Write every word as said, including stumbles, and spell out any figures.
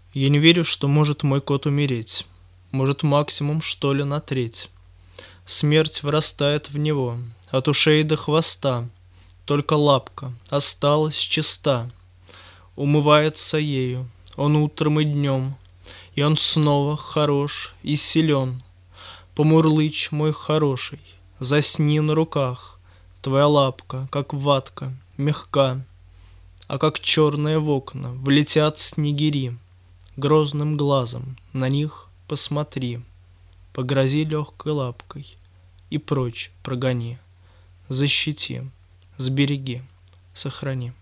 Я не верю, что может мой кот умереть. Может, максимум, что ли, на треть. Смерть вырастает в него от ушей до хвоста. Только лапка осталась чиста. Умывается ею он утром и днем, и он снова хорош и силен. Помурлычь, мой хороший, засни на руках. Твоя лапка, как ватка, мягка, а как черные в окна влетят снегири. Грозным глазом на них посмотри, погрози легкой лапкой и прочь прогони. Защити, сбереги, сохрани.